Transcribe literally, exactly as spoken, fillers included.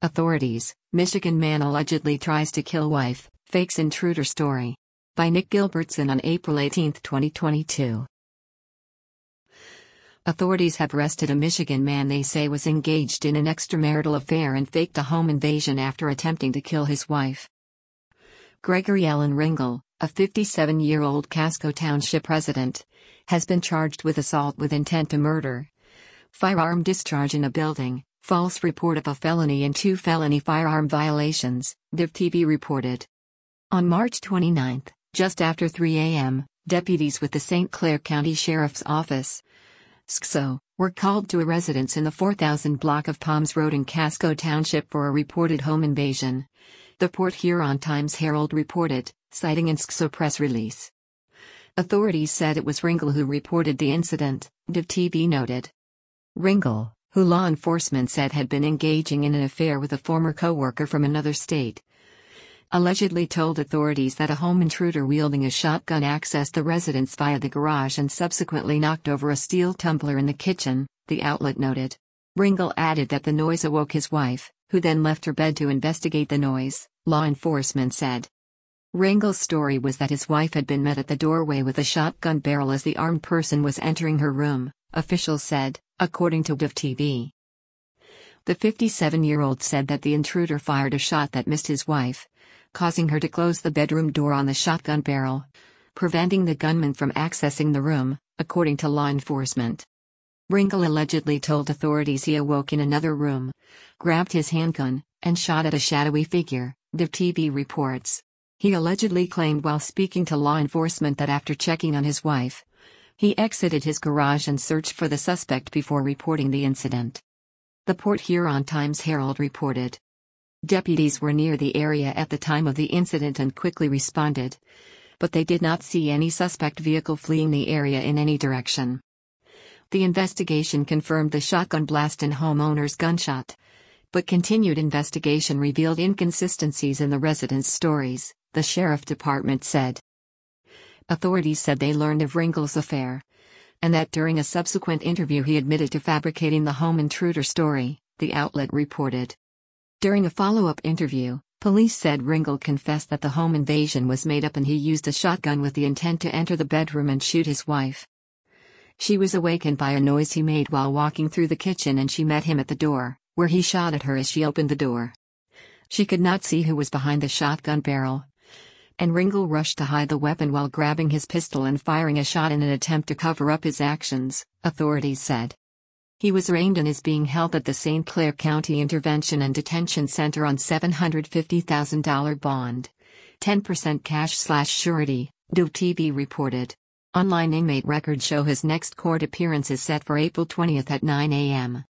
Authorities: Michigan man allegedly tries to kill wife, fakes intruder story. By Nick Gilbertson on April eighteenth, twenty twenty-two. Authorities have arrested a Michigan man they say was engaged in an extramarital affair and faked a home invasion after attempting to kill his wife. Gregory Allen Ringel, a fifty-seven-year-old Casco Township resident, has been charged with assault with intent to murder, firearm discharge in a building, false report of a felony and two felony firearm violations, D V T V reported. On March twenty-ninth, just after three a m, deputies with the Saint Clair County Sheriff's Office, S C S O, were called to a residence in the four thousand block of Palms Road in Casco Township for a reported home invasion, the Port Huron Times-Herald reported, citing an S C S O press release. Authorities said it was Ringel who reported the incident, D V T V noted. Ringel, who law enforcement said had been engaging in an affair with a former co-worker from another state, allegedly told authorities that a home intruder wielding a shotgun accessed the residence via the garage and subsequently knocked over a steel tumbler in the kitchen, the outlet noted. Ringel added that the noise awoke his wife, who then left her bed to investigate the noise, law enforcement said. Ringel's story was that his wife had been met at the doorway with a shotgun barrel as the armed person was entering her room, officials said, according to D V T V. The fifty-seven-year-old said that the intruder fired a shot that missed his wife, causing her to close the bedroom door on the shotgun barrel, preventing the gunman from accessing the room, according to law enforcement. Ringel allegedly told authorities he awoke in another room, grabbed his handgun, and shot at a shadowy figure, D V T V reports. He allegedly claimed while speaking to law enforcement that after checking on his wife, he exited his garage and searched for the suspect before reporting the incident. The Port Huron Times-Herald reported. Deputies were near the area at the time of the incident and quickly responded, but they did not see any suspect vehicle fleeing the area in any direction. The investigation confirmed the shotgun blast and homeowner's gunshot, but continued investigation revealed inconsistencies in the residents' stories, the sheriff department said. Authorities said they learned of Ringel's affair, and that during a subsequent interview he admitted to fabricating the home intruder story, the outlet reported. During a follow-up interview, police said Ringel confessed that the home invasion was made up and he used a shotgun with the intent to enter the bedroom and shoot his wife. She was awakened by a noise he made while walking through the kitchen and she met him at the door, where he shot at her as she opened the door. She could not see who was behind the shotgun barrel, and Ringel rushed to hide the weapon while grabbing his pistol and firing a shot in an attempt to cover up his actions, authorities said. He was arraigned and is being held at the Saint Clair County Intervention and Detention Center on seven hundred fifty thousand dollars bond, ten percent cash slash surety, D V T V reported. Online inmate records show his next court appearance is set for April twentieth at nine a m